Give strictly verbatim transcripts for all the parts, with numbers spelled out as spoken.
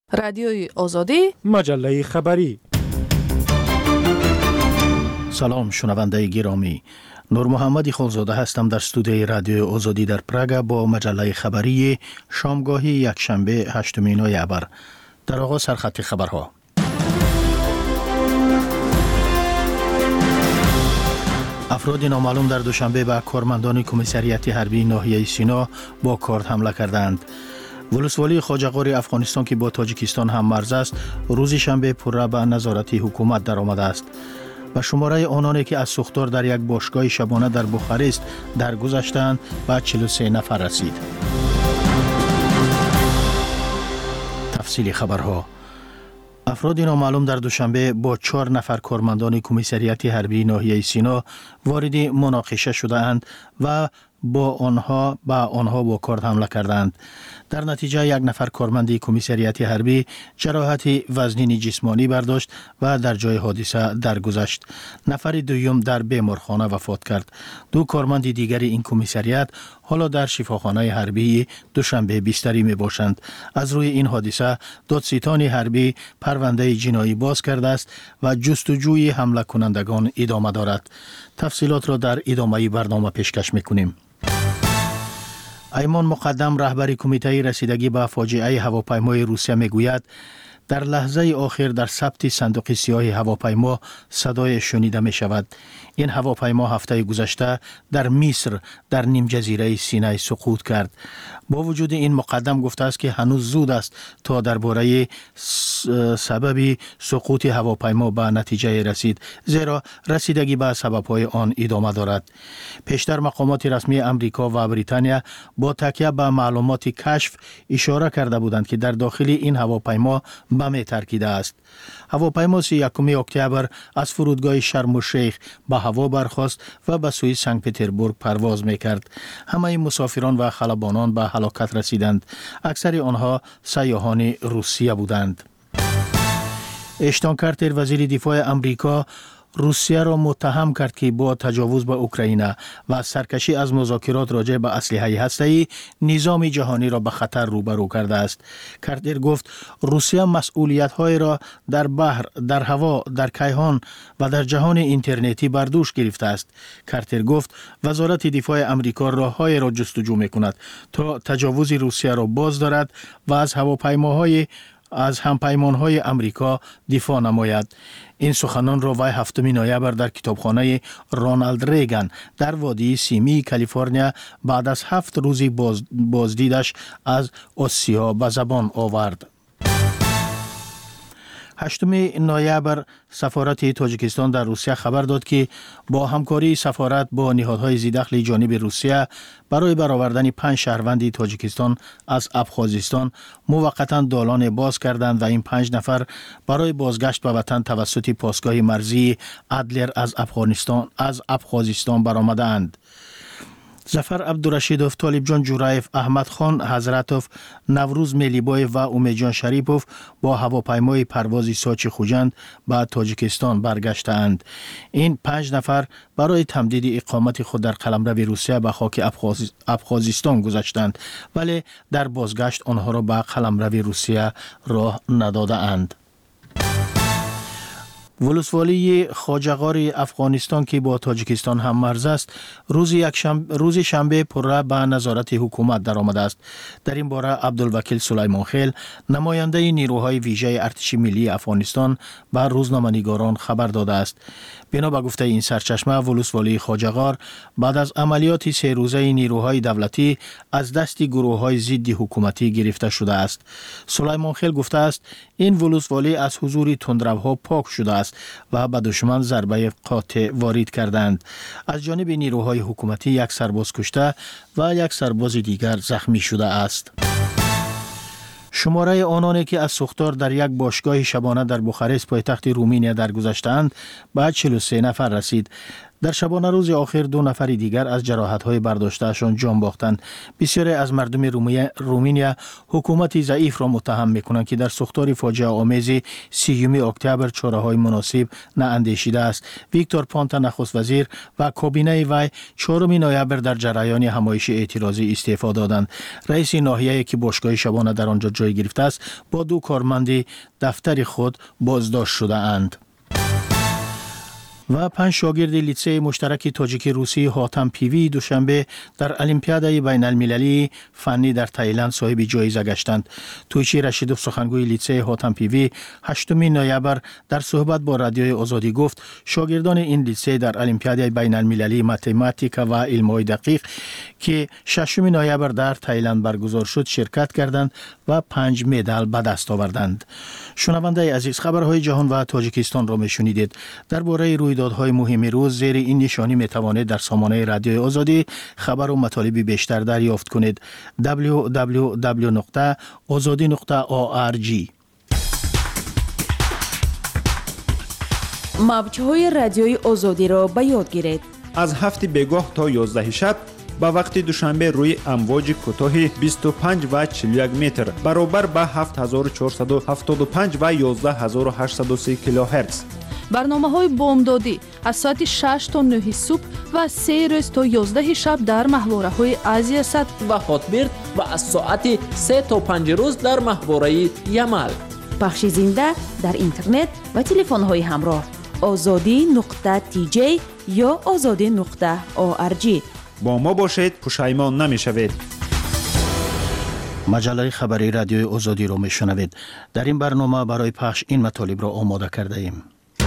رادیوی آزادی، مجله خبری. سلام شنونده گرامی، نور محمد خالزاده هستم در استودیوی رادیوی آزادی در پراگ با مجله خبری شامگاهی یکشنبه هشتم نوامبر. در آغاز سرخط خبرها. افراد نامعلوم در دوشنبه به کارمندان کمیسریات حربی ناحیه سینا با کارد حمله کردند. ولسوالی خواجه‌غار افغانستان که با تاجیکستان هم مرز است، روز شنبه پورا به نظارت حکومت در آمده است. و شماره آنانی که از سوختار در یک باشگاه شبانه در بخارست درگذشتند به چهل و سه نفر رسید. تفصیل خبرها. افراد نامعلوم در دوشنبه با چهار نفر کارمندان کمیسریات حربی ناحیه سینا وارد مناقشه شده اند و با آنها با آنها با کارد حمله کردند. در نتیجه یک نفر کارمند کمیسریات حربی جراحت وزنی جسمانی برداشت و در جای حادثه درگذشت. نفر دوم در بیمارخانه وفات کرد. دو کارمند دیگر این کمیسریات حالا در شفاخانه حربی دوشنبه بستری می باشند. از روی این حادثه دادستان حربی پرونده جنایی باز کرده است و جستجوی حمله کنندگان ادامه دارد. تفصیلات را در ادامه برنامه پیشکش می‌کنیم. ایمان مقدم رهبر کمیته رسیدگی به فاجعه هواپیمای روسیه میگوید در لحظه آخر در ثبت صندوق سیاه هواپیما صدای شنیده می شود. این هواپیما هفته گذشته در مصر در نیم جزیره سینای سقوط کرد. با وجود این مقدم گفته است که هنوز زود است تا درباره سبب سقوط هواپیما به نتیجه رسید، زیرا رسیدگی به سبب‌های آن ادامه دارد. پیشتر مقامات رسمی امریکا و بریتانیا با تکیه به معلومات کشف اشاره کرده بودند که در داخل این هواپیما بم ترکیده است. هواپیما سی و یکم اکتبر از فرودگاه شرم الشیخ به هوا برخاست و به سوی سنت پترزبورگ پرواز می‌کرد. همه مسافران و خلبانان به هلاکت رسیدند. اکثر آنها سیاحان روسیه بودند. اشتون کارتر وزیر دفاع امریکا روسیه را متهم کرد که با تجاوز به اوکراین و سرکشی از مذاکرات راجع به اسلحه هسته‌ای نظام جهانی را به خطر روبرو کرده است. کارتر گفت روسیه مسئولیت‌های را در بحر، در هوا، در کیهان و در جهان اینترنتی بر دوش گرفته است. کارتر گفت وزارت دفاع امریکا راه‌های را جستجو می‌کند تا تجاوز روسیه را باز دارد و از هواپیماهای از همپیمان‌های امریکا دفاع نماید. این سخنان را وی هفتم نوامبر در کتابخانه رونالد ریگان در وادی سیمی کالیفرنیا بعد از هفت روزی باز بازدیدش از آسیا به زبان آورد. هشتم نوامبر سفارت تاجیکستان در روسیه خبر داد که با همکاری سفارت با نهادهای ذی‌دخل جانب روسیه برای برآوردن پنج شهروند تاجیکستان از ابخازستان موقتا دالان باز کردند و این پنج نفر برای بازگشت به وطن توسط پاسگاه مرزی ادلر از افغانستان از ابخازستان برآمدند. ظفر عبدالرشیدوف، طالب جان جورایف، احمد خان حضرتوف، نوروز ملیبایف و امیدجان شریپوف با هواپیمای پرواز ساچ خوجند به تاجیکستان برگشتند. این پنج نفر برای تمدید اقامت خود در قلمرو روسیه به خاک ابخاز... ابخازستان گذشتند، ولی در بازگشت آنها را به قلمرو روسیه راه ندادند. ولسوالی خواجه‌غار افغانستان که با تاجیکستان هم مرز است، روز یکشنبه روز شنبه پورا به نظارت حکومت در آمده است. در این باره عبدالوکیل سلیمان خیل، نماینده نیروهای ویژه ارتش ملی افغانستان، به روزنامه‌نگاران خبر داده است. بنا به گفته این سرچشمه، ولسوالی خواجه‌غار بعد از عملیات سه روزه نیروهای دولتی از دست گروه‌های ضد حکومتی گرفته شده است. سلیمان خیل گفته است این ولسوالی از حضور تندروها پاک شده است و به دشمن ضربه قاطع وارد کردند. از جانب نیروهای حکومتی یک سرباز کشته و یک سرباز دیگر زخمی شده است. شماره آنانی که از سوختار در یک باشگاه شبانه در بخارست پایتخت رومانیا درگذشتند به چهل و سه نفر رسید. در شبانه روز آخر دو نفر دیگر از جراحت‌های برداشتهشان جان باختند. بسیاری از مردم رومانیا حکومت ضعیف را متهم می‌کنند که در ساختار فاجعه آمیز سیوم اکتبر چاره‌های مناسب نااندیشیده است. ویکتور پونتا نخست وزیر و کابینه وی چهارم نوامبر در جریان همایش اعتراضی استعفا دادند. رئیس ناحیه‌ای که باشگاه شبانه در آنجا جای گرفته است با دو کارمند دفتر خود بازداشت شده اند. و پنج شاگرد لیسه مشترک تاجیک روسی حاتم پیوی دوشنبه در المپیادای بین المللی فنی در تایلند صاحب جایزه گشتند. تویچی رشیدوف سخنگوی لیسه حاتم پیوی هشتم نوامبر در صحبت با رادیوی آزادی گفت شاگردان این لیسه در المپیادای بین المللی متماتیک و علوم دقیق که ششم نوامبر در تایلند برگزار شد شرکت کردند و پنج مدال به دست آوردند. شنونده عزیز، خبرهای جهان و تاجیکستان را میشنیدید. درباره رویدادهای مهم روز زیر این نشانی میتوانید در سامانه رادیوی آزادی خبر و مطالب بیشتر دریافت کنید. دبلیو دبلیو دبلیو نقطه آزادی نقطه او آر جی. موج‌های رادیوی آزادی را به یاد گیرید. از هفت بگاه تا یازده شب با وقت دوشنبه روی امواج کوتاه بیست و پنج و چهل و یک متر برابر با هفت هزار و چهارصد و هفتاد و پنج و یازده هزار و هشتصد و سی کیلوهرتز. برنامه‌های بامدادی از ساعت شش تا نه صبح و سه روز تا یازده شب در محوره‌های آسیا صد و هاتبرد و از ساعت سه تا پنج روز در محوره یمل. پخش زنده در اینترنت و تلفن‌های همراه آزادی نقطه تی جی یا آزادی نقطه او آر جی. با ما باشید، پشیمان نمی‌شوید. مجله خبری رادیوی آزادی را میشنوید. در این برنامه برای پخش این مطالب را آماده کرده ایم.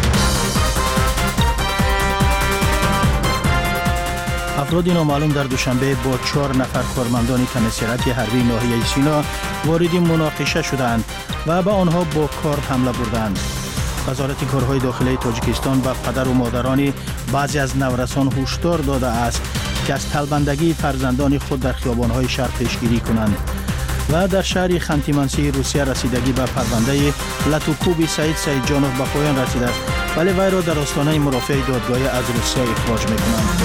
افراد نامعلوم در دوشنبه با چهار نفر کارمندان کمیسریات حربی ناحیه سینا وارد مناقشه شدند و به آنها با کارد حمله بردند. وزارت کارهای داخلی تاجیکستان به پدر و مادران بعضی از نورسان هشدار داده است که از طلبندگی فرزندان خود در خیابان‌های شهر پیشگیری کنند. و در شهر خانتی-منسی روسیه رسیدگی به پرونده لاتوکوبی سعید سعید جانوف به پایان رسیده است، ولی وی را در آستانه مرافع دادگاه از روسیه اخراج می‌کنند.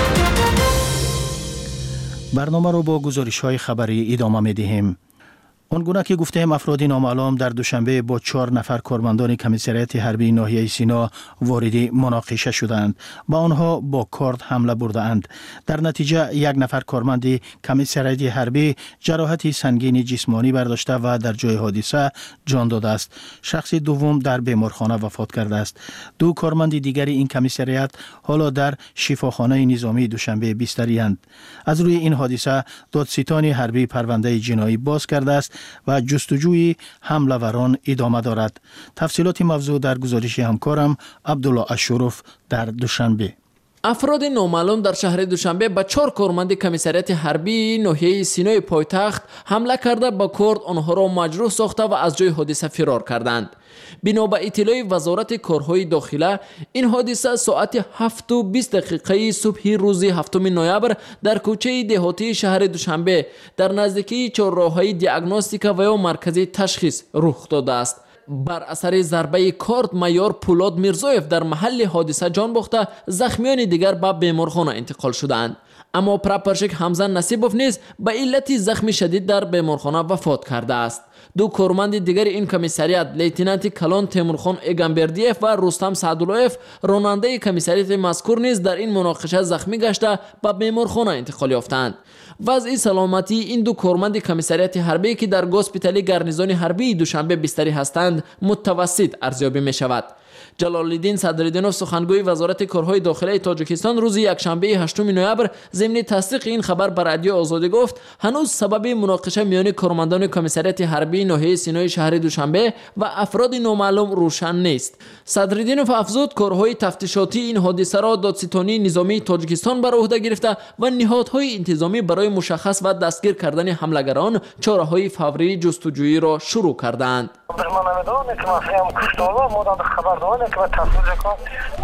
برنامه را با گزارش‌های خبری ادامه می‌دهیم. آنگونه که گفتیم افراد نامعلوم در دوشنبه با چهار نفر کارمندان کمیسریات حربی ناحیه سینا وارد مناقشه شدند. با آنها با کارد حمله بردند. در نتیجه یک نفر کارمند کمیسریات حربی جراحت سنگین جسمانی برداشته و در جای حادثه جان داده است. شخص دوم در بیمارخانه وفات کرده است. دو کارمند دیگر این کمیسریات حالا در شفاخانه نظامی دوشنبه بستری اند. از روی این حادثه دادستان حربی پرونده جنایی باز کرده است و جستجوی حمله‌وران ادامه دارد. تفصیلات موضوع در گزارش همکارم عبدالله اشرف در دوشنبه. افراد نامعلوم در شهر دوشنبه به چهار کارمند کمیسریات حربی ناحیه سینای پایتخت حمله کرده با کارد آنها را مجروح ساخته و از جای حادثه فرار کردند. بنا به اطلاع وزارت کارهای داخله، این حادثه ساعت هفت و بیست دقیقه صبح روز هفتم نوامبر در کوچه دهاتی شهر دوشنبه در نزدیکی چهارراه‌های دیاگنوستیک و یا مرکزی تشخیص رخ داده است. بر اثر ضربه کارد مایور پولاد میرزایف در محل حادثه جان باخته، زخمیان دیگر به بیمارخانه انتقال شدند. اما پراپورشک حمزه نصیبوف نیز به علت زخم شدید در بیمارخانه وفات کرده است. دو کارمند دیگر این کمیسریات لیتنانت کلان تیمورخان ایگانبردیف و رستم سعداللهیف راننده کمیسریات مذکور نیز در این مناقشه زخمی گشته به بیمارخانه انتقال یافتند. وضع سلامتی این دو کارمند کمیسریات حربی که در گوسپیتال گارنیزون حربی دوشنبه بستری هستند متوسط ارزیابی می شود. جلال الدین صدرالدینوف سخنگوی وزارت کارهای داخلی تاجیکستان روز یکشنبه هشتم نوامبر ضمن تصدیق این خبر بر رادیو آزادی گفت هنوز سبب مناقشه میان کارمندان کمیسریات حربی ناحیه سینای شهر دوشنبه و افراد نامعلوم روشن نیست. صدرالدینوف افزود کارهای تفتیشاتی این حادثه را دادستانی نظامی تاجیکستان بر عهده گرفته و نهادهای انتظامی برای مشخص و دستگیر کردن حملگران چاره‌های فوری جستجویی را شروع کردند. که ما تفصیل کن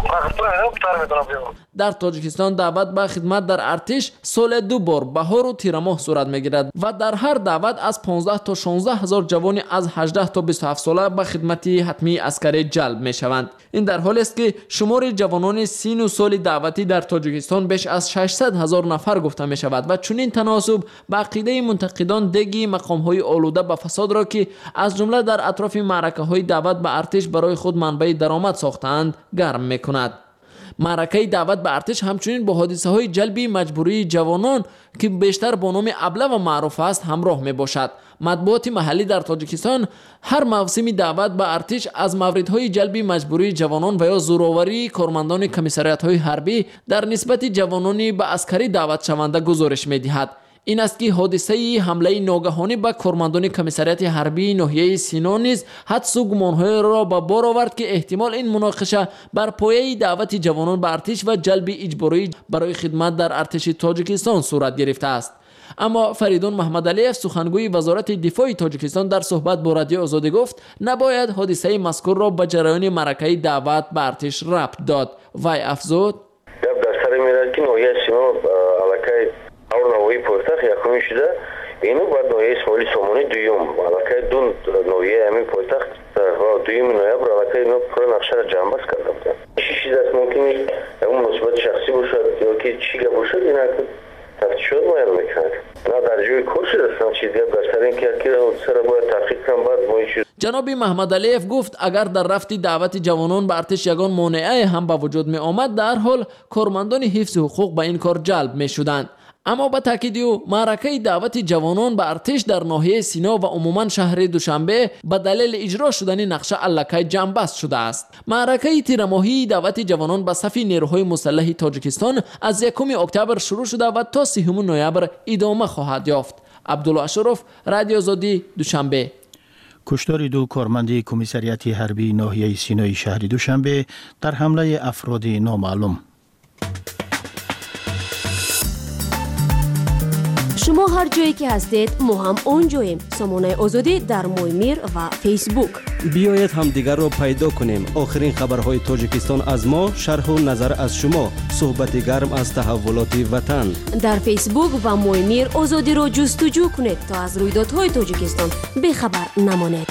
در تاجیکستان دعوت به خدمت در ارتش سال دو بار بهار و تیر ماه صورت میگیرد و در هر دعوت از پانزده تا شانزده هزار جوان از هجده تا بیست و هفت ساله به خدمت حتمی عسکری جلب می شوند. این در حالی است که شمار جوانان سی و سال دعوتی در تاجیکستان بیش از ششصد هزار نفر گفته می شود و چنین تناسب به عقیده منتقدان دگی مقام های آلوده به فساد را که از جمله در اطراف معرکه های دعوت به ارتش برای خود منبع درآمد ساختند گرم می کند. معرکه دعوت به ارتش همچنین با حادثه های جلبی مجبوری جوانان که بیشتر با نام ابله و معروف است همراه می باشد. مطبوعات محلی در تاجیکستان هر موسم دعوت به ارتش از موردهای جلبی مجبوری جوانان و یا زورآوری کارمندان کمیساریات های حربی در نسبت جوانانی به عسکری دعوت شونده گزارش می دهد. این است که حادثه حمله ناگهانی به کارمندان کمیساریات حربی ناحیه سینا نیز حدس و گمانهای را به بار آورد که احتمال این مناقشه بر پایه دعوت جوانان به ارتش و جلب اجباری برای خدمت در ارتش تاجیکستان صورت گرفته است. اما فریدون محمد علیف سخنگوی وزارت دفاع تاجیکستان در صحبت با رادیو آزادی گفت نباید حادثه مذکور را به جریان معرکه دعوت به ارتش ربط داد. وی افزود در سر میرد که ناحیه سینا علاقه اور نوعی پایتخت یکمی شده اینو باید نوعی اسماعیلی سامانی دویم علاقه دون نوعی امی پایتخت دویم نوعیبر علاقه اینو پر نقشه را جنبست کرده بودن. چی چیز است ممکنه اون مناسبت شخصی باشد یا که چی گه باشد این اکن تفتیشات باید میکند نه در جوی کور شده استم چیزی در سر اینکه اکی را سر باید تحقیق کن بعد ما چیز. جناب محمد علیف گفت اگر در رفت دعوت جوانان به ارتش یگان مانعه هم به وجود می آمد در حال کارمندان حفظ حقوق به این کار جلب می شدند. اما با تاکید او معرکه دعوت جوانان به ارتش در ناحیه سینا و عموما شهر دوشنبه به دلیل اجرا شدن نقشه الکی جنبست شده است. معرکه تیر ماهی دعوت جوانان به صف نیروهای مسلح تاجیکستان از یکم اکتبر شروع شده و تا سوم نوامبر ادامه خواهد یافت. عبدالله اشرف، رادیو آزادی، دوشنبه. کشتار دو کارمند کمیساریات حربی ناحیه سینای شهر دوشنبه در حمله افراد نامعلوم. شما هر جایی که هستید ما هم اونجاییم. سامانه آزادی در مویمیر و فیسبوک. بیایید هم دیگر را پیدا کنیم. آخرین خبرهای تاجیکستان از ما، شرح و نظر از شما، صحبت گرم از تحولات وطن. در فیسبوک و مویمیر آزادی را جستجو کنید تا از رویدادهای تاجیکستان بخبر نمانید.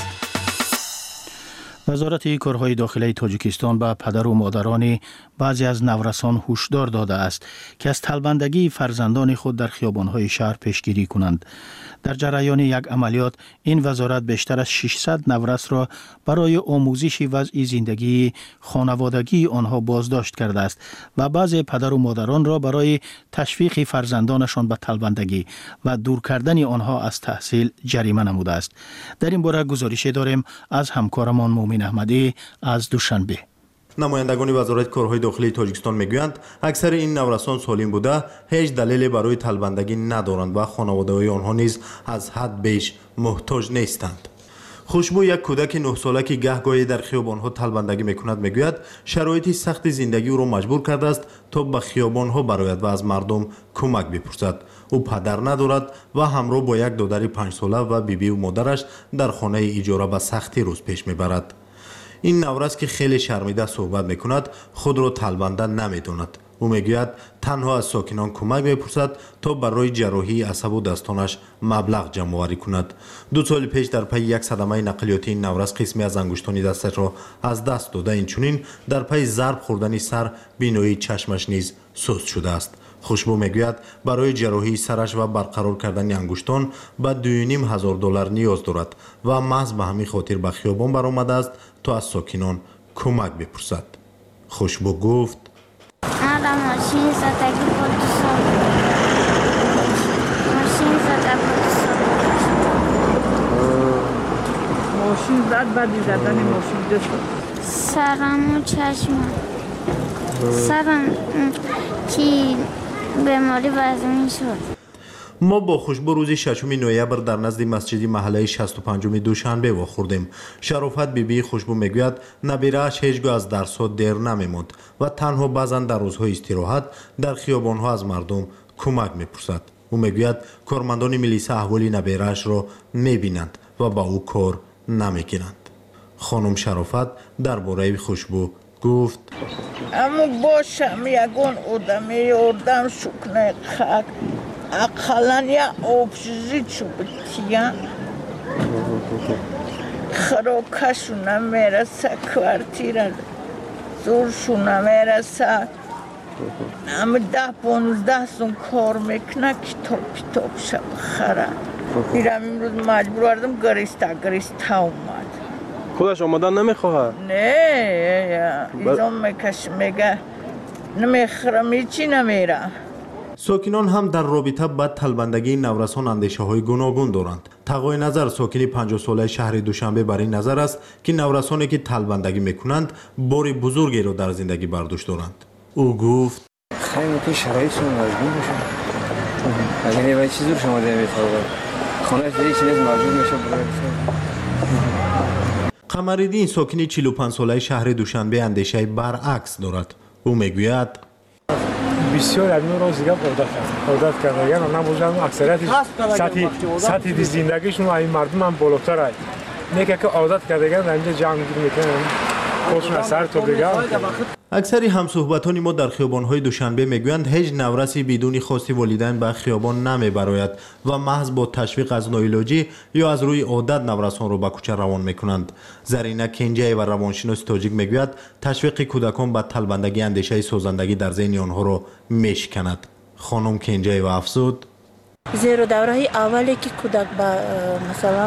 وزارت کارهای داخلی تاجیکستان به پدر و مادران بعضی از نورسان هشدار داده است که از طلبندگی فرزندان خود در خیابان‌های شهر پیشگیری کنند. در جریان یک عملیات این وزارت بیشتر از ششصد نورس را برای آموزش وضع زندگی خانوادگی آنها بازداشت کرده است و بعضی پدر و مادران را برای تشویق فرزندانشان به طلبندگی و دور کردن آنها از تحصیل جریمه نموده است. در این باره گزارشی داریم از همکارمان مومن احمدی از دوشنبه. نمایندگان وزارت کارهای داخلی تاجیکستان میگویند اکثر این نورسان سالم بوده، هیچ دلیلی برای طلبندگی ندارند و خانواده‌های آنها نیز از حد بیش محتاج نیستند. خوشبو، یک کودک نه ساله که گهگاهی در خیابان‌ها طلبندگی میکند، میگوید شرایط سخت زندگی او را مجبور کرده است تا به خیابان‌ها برآید و از مردم کمک بپرسد. او پدر ندارد و همراه با یک دختر پنج ساله و بیبی و مادرش در خانه اجاره به سختی روز پیش میبرد. این نورس که خیلی شرمیده صحبت میکند خود را طلبنده نمیداند. او میگوید تنها از ساکنان کمک میپرسد تا برای جراحی عصب و دستانش مبلغ جمع آوری کند. دو سال پیش در پی یک صدمه نقلیاتی این نورس قسمی از انگشتان دستش را از دست داده. این چنین در پی ضرب خوردن سر بینایی چشمش نیز سست شده است. خوشبو میگوید برای جراحی سرش و برقرار کردن انگشتان به دو و نیم هزار دلار نیاز دارد و محض به همین خاطر به خیابان برآمده است تا از ساکنان کمک بپرسد. خوشبو گفت آره ماشین زدگی بود سال ماشین زدگی بود ماشین زد بعدی زدن ماشین دست سرم و چشمم سرم که بیماری وزمین شد. ما با خوشبو روز ششم نوامبر در نزد مسجد محله شصت و پنج دوشنبه واخوردیم. شرافت بیبی خوشبو میگوید نبیره‌اش هیچگاه از درس‌ها دیر نمیماند و تنها بعضا در روزهای استراحت در خیابان‌ها از مردم کمک میپرسد. او میگوید کارمندان میلیسا احوالی نبیره‌اش را میبینند و با او کار نمیگیرند. خانم شرافت درباره خوشبو گفت اما باشم یگون آدمی آدم شکنه خاک اقلن یا آبشیزی چوبتیم خراکشونه میرسه کوارتیره زورشونه میرسه اما ده پونزده سون کار میکنه کتاب کتاب شب خره میرم امروز مجبور وردم گریسته گریسته اومد خودش آمدن نمیخواه؟ نه ایزان میکش میگه نمیخرم هیچی نمیرم. ساکنان هم در رابطه با طلبندگی نورسان اندیشه های گوناگون دارند. تقای نظر ساکن پنجاه ساله شهر دوشنبه بر این نظر است که نورسانی که طلبندگی میکنند باری بزرگی را در زندگی برداشت دارند. او گفت خیلی که شرایطشون مجبور میشن. اگه نه باید چیزی رو شما دیگه میتونه خانه دیگه چیزی مجبور میشه برای قمریدین ساکن چهل و پنج ساله شهر دوشنبه اندیشه برعکس دارد. او میگوید بسیار از نور دیگه عادت کرد عادت کرده یعنی نموزن اکثریتش سطح سطح زندگیشون این مردم هم بالاتر است نیکه که عادت کرده در اینجا جمع میکنن خودشون از سر تو بگم. اکثری همصحبتان ما در خیابان‌های دوشنبه میگویند هیچ نورسی بدون خواست والدین به خیابان نمیبراید و محض با تشویق از نوعلاجی یا از روی عادت نورسان را به کوچه روان میکنند. زرینه کنجی و روانشناس تاجیک میگوید تشویق کودکان به طلبندگی اندیشه سازندگی در ذهن آنها را میشکند. خانم کنجی و افزود زیرا دوره اولی که کودک با مثلا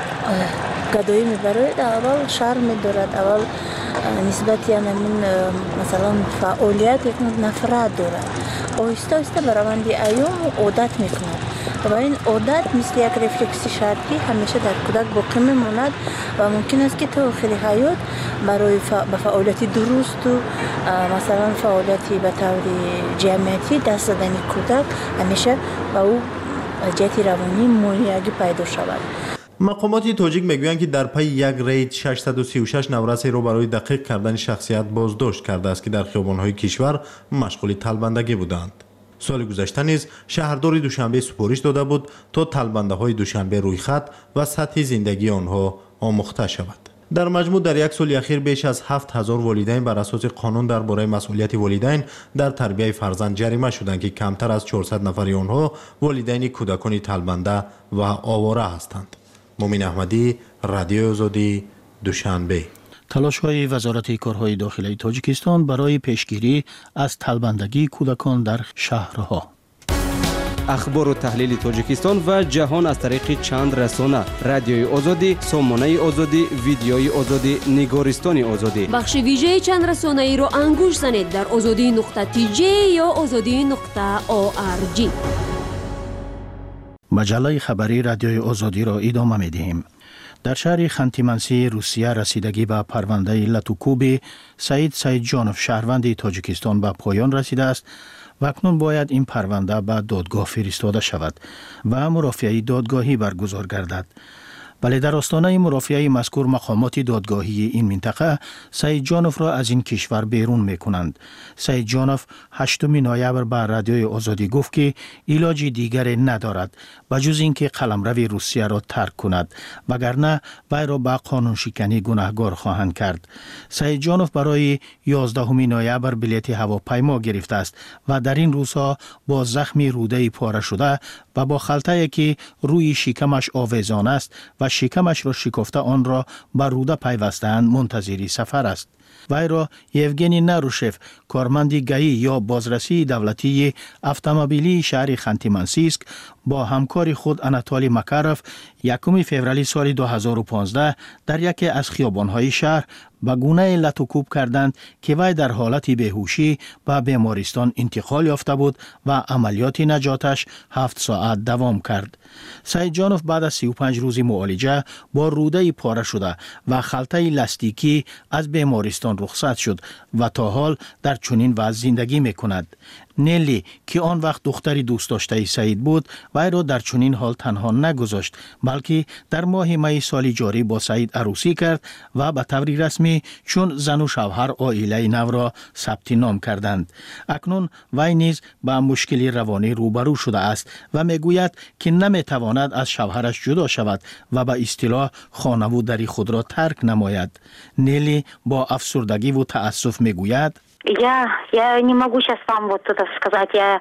گدایی میبره اول شرم میدارد اول نسبت یعنی من مثلا فعالیت یک نفرت دارد آهسته آهسته به روند ایام عادت میکند و این عادت مثل یک رفلکسی شرطی همیشه در کودک باقی میماند و ممکن است که تا آخر حیات برای به فعالیت درست و مثلا فعالیتی به طور جمعیتی دست دادن کودک همیشه به او جهت روانی مونیگی پیدا شود. مقامات تاجیک میگویند که در پی یک رید ششصد و سی و شش نورسی را برای دقیق کردن شخصیت بازداشت کرده است که در خیابان‌های کشور مشغول طلبندگی بودند. سال گذشته نیز شهردار دوشنبه سپارش داده بود تا طلبنده‌های دوشنبه روی خط و سطح زندگی آنها آموخته شود. در مجموع در یک سال اخیر بیش از هفت هزار والدین بر اساس قانون درباره مسئولیت والدین در تربیت فرزند جریمه شدند که کمتر از چهارصد نفر آنها والدین کودکان طلبنده و آواره هستند. مومن احمدی، رادیو آزادی، دوشنبه. تلاش‌های وزارت کارهای داخلی تاجیکستان برای پیشگیری از طلبندگی کودکان در شهرها. اخبار و تحلیل تاجیکستان و جهان از طریق چند رسانه: رادیوی آزادی، سامانه آزادی، ویدیوی آزادی، نگارستان آزادی. بخش ویژه چند رسانه ای را انگوش زنید در آزادی نقطه تی جی یا آزادی نقطه او آر جی. مجله خبری رادیوی آزادی را ادامه می‌دهیم. در شهر خانتی-منسی روسیه رسیدگی به پرونده لاتوکوب سعید سعید جانوف شهروند تاجیکستان به پایان رسیده است و اکنون باید این پرونده به دادگاه فرستاده شود و مرافعه دادگاهی برگزار گردد. ولی در آستانه مرافعه مذکور مقامات دادگاهی این منطقه سعید جانوف را از این کشور بیرون میکنند. سعید جانوف هشتم نوامبر به رادیوی آزادی گفت که علاج دیگری ندارد بجز اینکه قلمرو روسیه را ترک کند وگرنه وی را به قانون شکنی گناهکار خواهند کرد. سعید جانوف برای یازدهم نوامبر بلیط هواپیما گرفته است و در این روزها با زخم روده پاره شده و با خلطه‌ای که روی شکمش آویزان است و شکمش را شکافته آن را بر روده پیوسته‌اند منتظری سفر است. وی را یوگنی نروشف کارمند گئی یا بازرسی دولتی اتومبیلی شهر خانتی-منسیسک با همکار خود اناتولی مکاروف یکم فوریه سال دو هزار و پانزده در یکی از خیابان‌های شهر به گونه لاتوکوب کردند که وی در حالت بیهوشی به بیمارستان انتقال یافته بود و عملیات نجاتش هفت ساعت دوام کرد. سعید جانوف بعد از سی و پنج روز معالجه با روده پاره شده و خلطه لاستیکی از بیمارستان رخصت شد و تا حال در چنین وضع زندگی می کند. نلی که آن وقت دختری دوست داشته سعید بود وی را در چنین حال تنها نگذاشت، بلکه در ماه می سال جاری با سعید عروسی کرد و به طور رسمی چون زن و شوهر عائله نو را ثبت نام کردند. اکنون وی نیز با مشکلی روانی روبرو شده است و میگوید که نمیتواند از شوهرش جدا شود و به اصطلاح خانوادگی خود را ترک نماید. نیلی با افسردگی و تأسف میگوید: Я, я не могу сейчас вам вот это сказать, я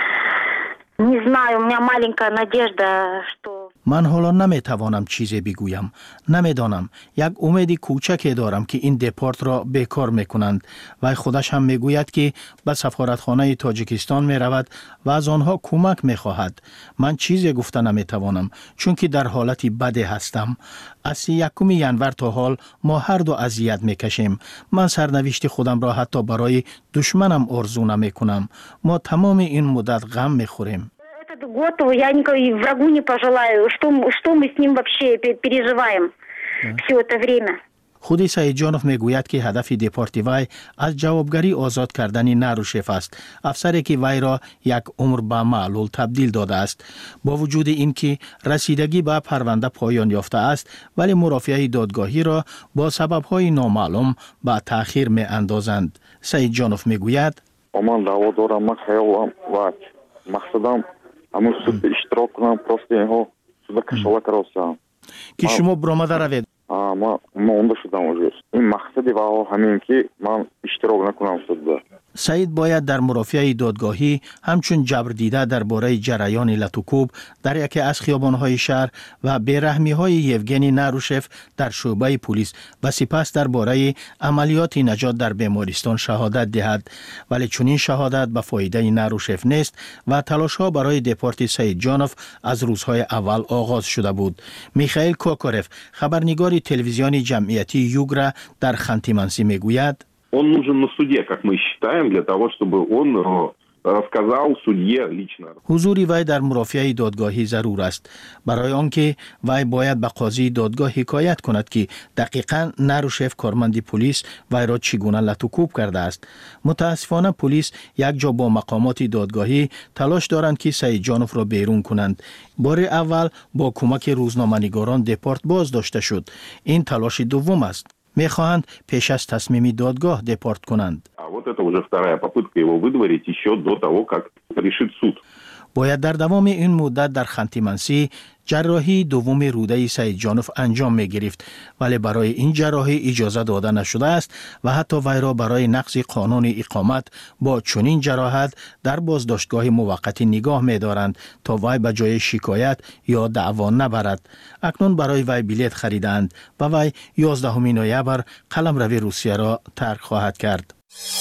не знаю, у меня маленькая надежда, что... من حالا نمیتوانم چیزی بگویم. نمیدانم. یک امیدی کوچکی دارم که این دپورت را بیکار میکنند و خودش هم میگوید که به سفارتخانه تاجیکستان میرود و از آنها کمک میخواهد. من چیزی گفته نمیتوانم چون که در حالتی بدی هستم. از یکم ینور تا حال ما هر دو اذیت میکشیم. من سرنوشت خودم را حتی برای دشمنم آرزو نمیکنم. ما تمام این مدت غم میخوریم. Этот год я никакой врагу не пожелаю. Что, что мы с ним вообще переживаем все это время? خودی سعید جانوف میگوید که هدف دپورت وی از جوابگری آزاد کردن نروشف است، افسری که وی را یک عمر به معلول تبدیل داده است. با وجود اینکه رسیدگی به پرونده پایان یافته است ولی مرافعه دادگاهی را با سبب‌های نامعلوم به تأخیر می اندازند. سعید جانوف میگوید: من دعوا دارم، من خیالم و مقصدم همون سود اشتراک کنم، پروسته اینها سود کشاورز راستم که شما برآمده روید. آه ما ما اونده شدم وجود. این مقصدی و همین که من اشتراک نکنم سود. سعید باید در مرافعه دادگاهی همچون جبر دیده درباره جریان لاتوکوب در یکی از خیابان‌های شهر و بیرحمی‌های یوگنی نروشف در شعبه پلیس و سپس درباره عملیات نجات در بیمارستان شهادت دهد، ولی چنین شهادت به فایده نروشف نیست و تلاش‌ها برای دپورت سعید جانوف از روزهای اول آغاز شده بود. میخائیل کوکورف، خبرنگار تلویزیونی جمعیتی یوگرا در خانتی-منسی میگوید: Он нужен на суде, как мы считаем, для того, чтобы он рассказал судье лично. حضور وی در مرافعه دادگاهی ضرور است برای آنکه وی باید به قاضی دادگاه حکایت کند که دقیقاً نروشف کارمند پلیس وی را چگونه لاتوکوب کرده است. متاسفانه پلیس یک جا با مقامات دادگاهی تلاش دارند که سعید جانوف را بیرون کنند. بار اول با کمک روزنامه‌نگاران دپورت باز داشته شد. این تلاش دوم است. میخواهند پیش از تصمیم دادگاه دپورت کنند. باید در دوام این مدت در خانتی-منسی جراحی دوم روده سعید جانوف انجام می گرفت، ولی برای این جراحی اجازه داده نشده است و حتی وی را برای نقض قانون اقامت با چنین جراحت در بازداشتگاه موقتی نگاه می دارند تا وی به جای شکایت یا دعوا نبرد. اکنون برای وی بلیط خریدند و وی یازدهم نوامبر قلمرو روسیه را ترک خواهد کرد.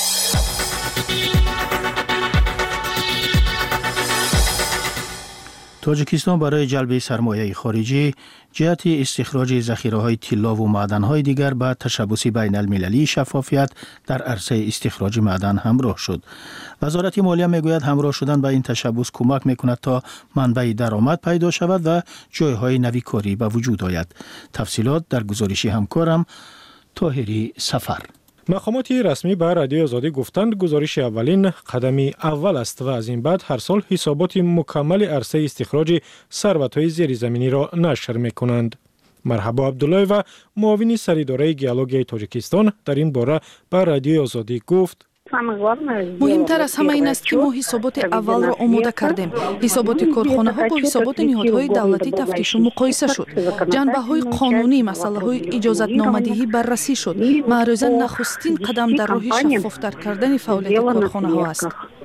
تاجیکستان برای جلب سرمایه خارجی جهت استخراج ذخیره‌های طلا و معدن‌های دیگر به تشبث بین المللی شفافیت در عرصه استخراج معدن همراه شد. وزارت مالیه میگوید همراه شدن به این تشبث کمک میکند تا منبع درآمد پیدا شود و جایهای نوی کاری به وجود آید. تفصیلات در گزارش همکارم طاهری سفر. مقامات رسمی به رادیو آزادی گفتند گزارش اولین قدمی اول است و از این بعد هر سال حسابات مکمل عرصه استخراج ثروت‌های زیرزمینی را نشر می‌کنند. مرحبا عبدالله و معاون سریداره گیولوژی تاجیکستان در این باره به رادیو آزادی گفت: مهمتر از همه این است که ما حسابات اول را آماده کردیم. حسابات کارخانه ها با حسابات نهادهای دولتی تفتیش و مقایسه شد. جنبه های قانونی، مسئله های اجازت نامدهی بررسی شد. معروضاً نخستین قدم در راه شفافتر کردن فعالیت کارخانه ها است.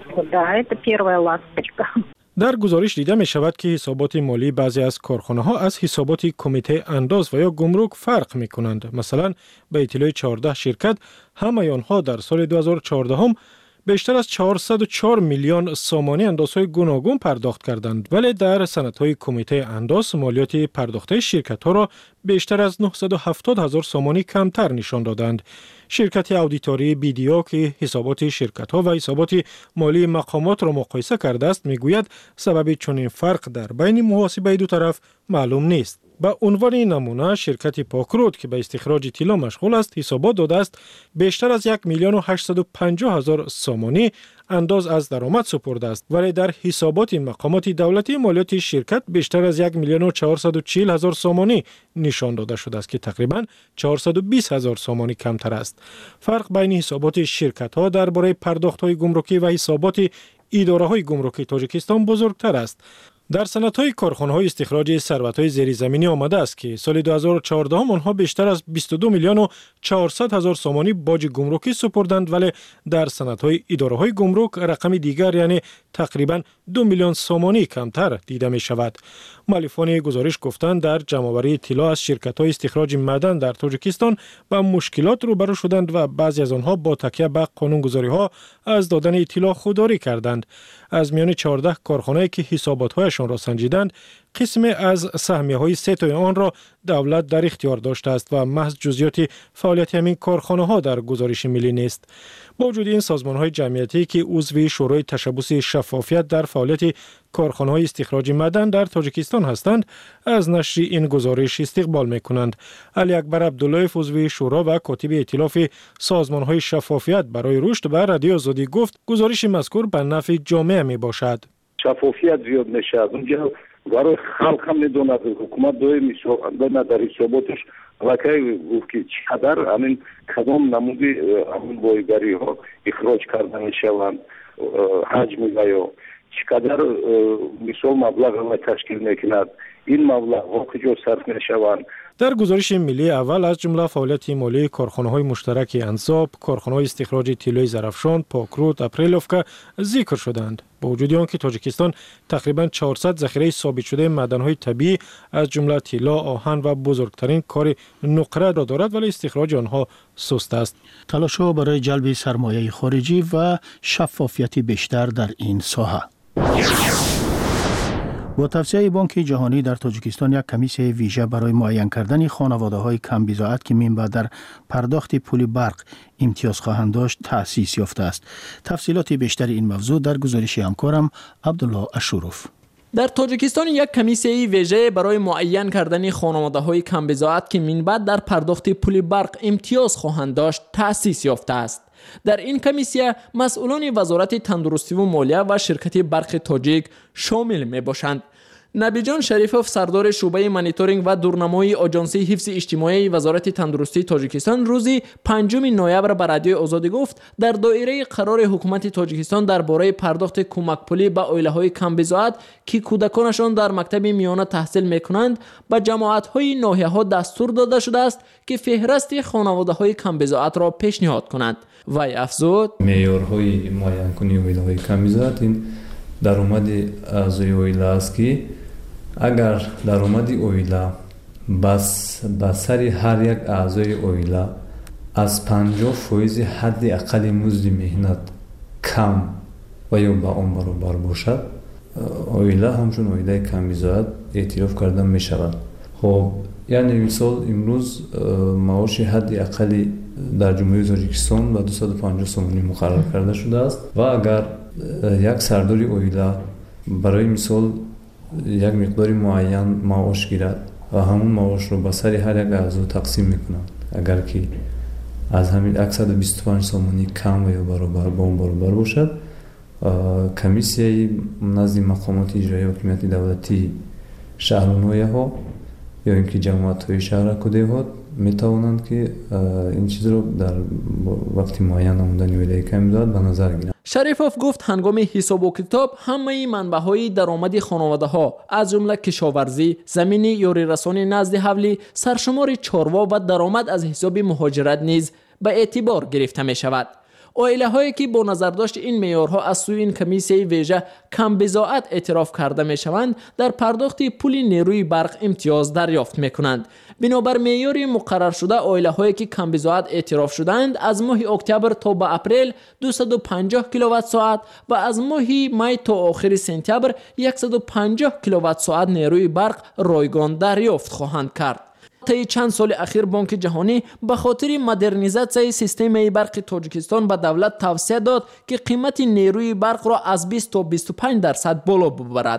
در گزارش دیده می شود که حسابات مالی بعضی از کارخانه ها از حسابات کمیته انداز و یا گمرک فرق می کنند. مثلا به اطلاع چهارده شرکت همه آنها در سال دو هزار و چهارده هم بیشتر از چهارصد و چهار میلیون سامانی اندازهای گوناگون پرداخت کردند، ولی در سندهای کمیته انداز مالیات پرداخته شرکت ها را بیشتر از نهصد و هفتاد هزار سامانی کمتر نشان دادند. شرکت اودیتوری بیدیا که حسابات شرکت ها و حسابات مالی مقامات را مقایسه کرده است میگوید سبب چنین فرق در بین محاسبه دو طرف معلوم نیست. به عنوان نمونه شرکت پاکرود که به استخراج طلا مشغول است حسابات داده است بیشتر از یک میلیون و هشتصد و پنجاه هزار سامانی انداز از درآمد سپرده است، ولی در حسابات مقامات دولتی مالیات شرکت بیشتر از یک میلیون و چهارصد و چهل هزار سامانی نشان داده شده است که تقریباً چهارصد و بیست هزار سامانی کمتر است. فرق بین حسابات شرکت ها درباره پرداخت های گمرکی و حسابات اداره های گمرکی تاجیکستان بزرگتر است. در صنعت‌های کارخانه‌های استخراج ثروت‌های زیرزمینی آمده است که سال دو هزار و چهارده آنها بیشتر از بیست و دو میلیون و چهارصد هزار سامانی باج گمرکی سپردند، ولی در صنعت‌های اداره‌های گمرک رقم دیگر یعنی تقریباً دو میلیون سامانی کمتر دیده می‌شود. مؤلفان گزارش گفتند در جمع‌آوری طلا از شرکت‌های استخراج معدن در تاجیکستان با مشکلات روبرو شدند و بعضی از آنها با تکیه به قانونگذاری‌ها از دادن اطلاع خودداری کردند. از میان چهارده کارخانه‌ای که حسابات‌هایشان را سنجیدند، قسمی از سهمیه‌های سه تای آن را دولت در اختیار داشته است و محض جزئیات فعالیت همین کارخانه‌ها در گزارش ملی نیست. با وجود این سازمان‌های جمعیتی که عضو شورای تشبث شفافیت در فعالیت کارخانه‌های استخراج معدن در تاجیکستان هستند، از نشر این گزارش استقبال می‌کنند. علی اکبر عبداللهیف عضو شورا و کاتب ائتلاف سازمان‌های شفافیت برای رشد به رادیو آزادی گفت گزارش مذکور به نفع جامعه میباشد. شفافیت زیاد میشه از اونجا برای خلق هم میدوند حکومت دوی میشه در حساباتش وکای گفت که چقدر همین کدام نمودی همین بایگری ها اخراج کرده میشوند حجم یا چقدر مثال مبلغ تشکیل میکند این مبلغ ها کجا صرف میشوند. در گزارش ملی اول از جمله فعالیت مالی کارخانه‌های مشترک انصاب، کارخانه‌های استخراج طلای زرافشان، پاکرود، اپریلوفکا ذکر شدند. با وجود آنکه تاجیکستان تقریباً چهارصد ذخیره ثابت شده معدن‌های طبیعی از جمله طلا، آهن و بزرگترین کار نقره را دارد، ولی استخراج آنها سست است. تلاش‌ها برای جلب سرمایه خارجی و شفافیت بیشتر در این ساحه. با توصیه بانک جهانی در تاجیکستان یک کمیسیون ویژه برای معین کردن خانواده‌های کم بضاعت که منبع در پرداخت پول برق امتیاز خواهند داشت تأسیس یافته است. تفصیلات بیشتر این موضوع در گزارش همکارم عبدالله اشروف. در تاجیکستان یک کمیسیون ویژه برای معین کردن خانواده‌های کم بضاعت که منبع در پرداخت پول برق امتیاز خواهند داشت تأسیس یافته است. در این کمیسیون مسئولان وزارت تندرستی و مالیه و شرکت برق تاجیک شامل می باشند. نبیجان شریفوف سردار شعبه مانیتورینگ و دورنمای آژانس حفظ اجتماعی وزارت تندرستی تاجیکستان روز پنجم نوامبر به رادیو آزادی گفت در دایره قرار حکومت تاجیکستان درباره پرداخت کمک پولی به عائله‌های کم بضاعت که کودکانشان در مکتب میانه تحصیل می‌کنند به جماعت‌های ناحیه‌ها دستور داده شده است که فهرست خانواده‌های کم بضاعت را پیشنهاد کنند. وی افزود معیارهای معین کنی عائله‌های کم بضاعت این درآمد اعضای عائله است که اگر درآمد عائله بس به سر هر یک اعضای عائله از پنجاه فیصد حد اقل مزد مهنت کم و یا با آن برابر باشد عائله همچون عائله کم بضاعت اعتراف کرده می شود. خب یعنی مثال امروز معاش حد اقل در جمهوری تاجیکستان به دویست و پنجاه سومانی مقرر کرده شده است و اگر یک سرداری عائله برای مثال یک مقدار معین معاش گیرد و همون معاش رو به سر هر یک اعضا تقسیم میکنند، اگر که از همین صد و بیست و پنج سومانی کم و یا برابر با اون برابر باشد، کمیسیه نزد مقامات اجرایی حکومت دولتی شهر و نویه ها یا اینکه جماعت های شهر کده ها میتوانند که این چیز رو در وقتی معین نمودن عائله کم بضاعت به نظر گیرند. شریفوف گفت هنگام حساب و کتاب همه منبع‌های درآمد خانواده‌ها از جمله کشاورزی، زمینی یاری رسانی نزد حولی، سرشمار چاروا و درآمد از حساب مهاجرت نیز به اعتبار گرفته می شود. عائله هایی که با نظر داشت این معیارها از سوی این کمیسیون ویژه کم بضاعت اعتراف کرده می شوند در پرداخت پول نیروی برق امتیاز دریافت می کنند. بنابر معیار مقرر شده عائله هایی که کم بضاعت اعتراف شدند از ماه اکتبر تا به اپریل دویست و پنجاه کیلووات ساعت و از ماه می تا آخر سپتامبر صد و پنجاه کیلووات ساعت نیروی برق رایگان دریافت خواهند کرد. طی چند سال اخیر بانک جهانی به خاطر مدرنیزاسیون سیستم برق تاجیکستان به دولت توصیه داد که قیمت نیروی برق را از بیست تا بیست و پنج درصد بالا ببرد.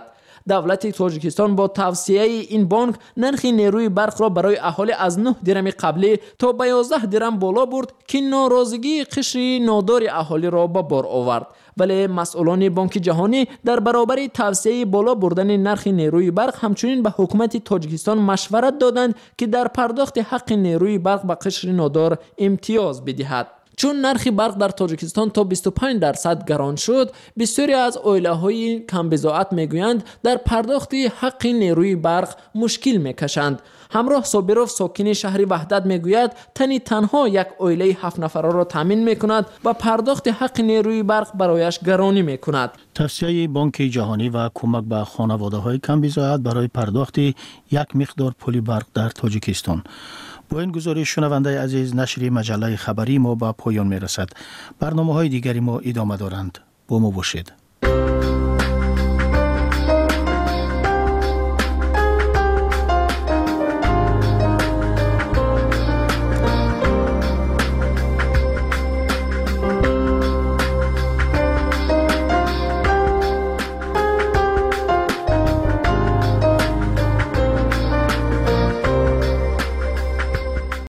دولت تاجیکستان با توسعه این بانک نرخ نیروی برق را برای اهالی از نه درم قبلی تا به یازده درم بالا برد که ناراضگی قشر نادار اهالی را به بار آورد. ولی مسئولان بانک جهانی در برابر توسعه بالا بردن نرخ نیروی برق همچنین به حکومت تاجیکستان مشورت دادند که در پرداخت حق نیروی برق به قشر نادار امتیاز بدهد. چون نرخ برق در تاجیکستان تا بیست و پنج درصد گران شد، بسیاری از عائله‌های کم بضاعت میگویند در پرداخت حق نیروی برق مشکل میکشند. همراه صابروف ساکن شهر وحدت میگوید تنی تنها یک عائله هفت نفره را تامین میکند و پرداخت حق نیروی برق برایش گرانی میکند. توصیه بانک جهانی و کمک به خانواده‌های کم بضاعت برای پرداخت یک مقدار پول برق در تاجیکستان. با این گزارش شنونده عزیز نشر مجله خبری ما به پایان میرسد. برنامه‌های دیگری ما ادامه دارند. با ما باشید.